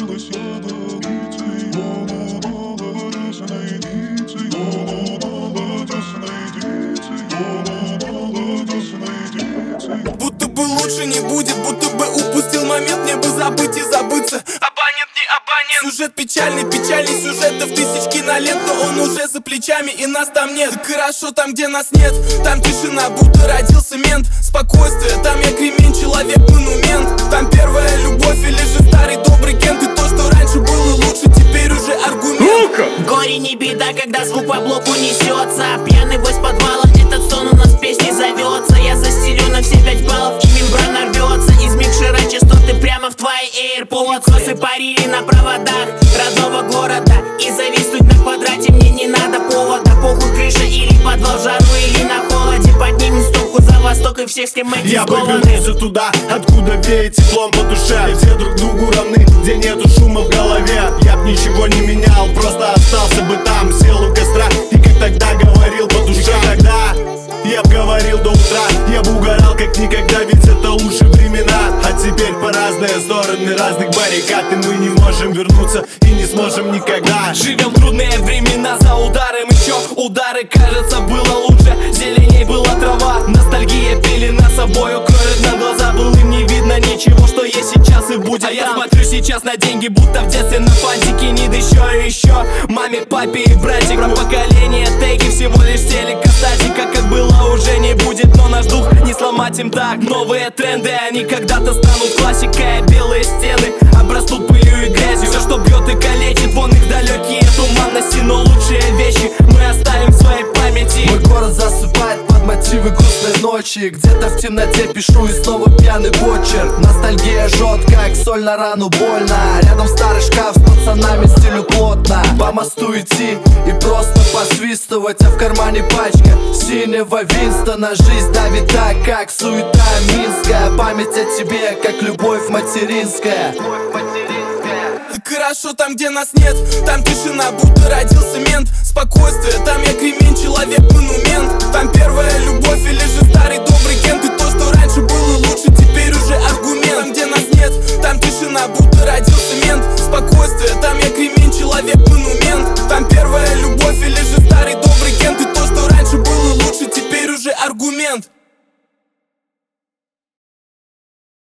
Залишилась ядовицей, голубого рясной птицей, голубого тесной птицей, голубого тесной птицей. Будто бы лучше не будет, будто бы упустил момент, мне бы забыть и забыться. Абонент, не абонент. Сюжет печальный, печальный сюжетов тысяч кинолент, но он уже за плечами и нас там нет. Так хорошо там, где нас нет, там тишина, будто родился мент. Спокойствие, там я кремень, человек-монумент. Там первая любовь или же старый добрый Кент. И то, что раньше было лучше, теперь уже аргумент. Горе не беда, когда звук по блоку несется. Пьяный войс подвала, этот сон у нас в песне зовется. Я застелю на все 5 баллов, и мембрана рвется из микшера частоты прямо в твои AirPods. Косы парили на проводах родного города, и зависнуть на квадрате мне не надо повода. Похуй крыша или подвал, в жару или на холоде. Поднимем стопку за восток и всех, с кем мы не скованы. Я повернулся туда, откуда веет теплом по душе. И все друг другу равны, где нету шума в голове. Я б ничего не менял, просто остался бы там. Сел у костра и как тогда говорил по душе. Тогда я б говорил до утра, я б угорал как никогда, ведь это лучшие времена. А теперь по разные стороны разных баррикад, и мы не можем вернуться и не сможем никогда. Живем в трудные времена, за ударом еще удары. Кажется, было лучше, зеленей была трава. Ностальгия пелена собой укроет на глаза. Былым не видно ничего, что есть сейчас и будет. А я смотрю сейчас на деньги, будто в детстве на фантики. Нид еще и еще, маме, папе и братик. Про поколение тейки, всего лишь телекастатика. Как было уже не будет, но наш дух не сломать им так. Новые тренды, они когда-то станут классикой. Белые стены обрастут пылью и грязью. Все, что бьет и калечит, вон их далекие туманности. Но лучшие вещи мы оставим в своей памяти. Мой город засыпает под мотивы грустной ночи. Где-то в темноте пишу и снова пьяный почерк. Ностальгия жжет, как соль на рану, больно. Рядом старый шкаф с пацанами, стилю плотно. По мосту идти и просто посвистывать, а в кармане пачка синего Винстона. Жизнь давит так, как суета минская. Память о тебе, как любовь материнская. Так хорошо там, где нас нет, там тишина, будто родился мент. Спокойствие, там я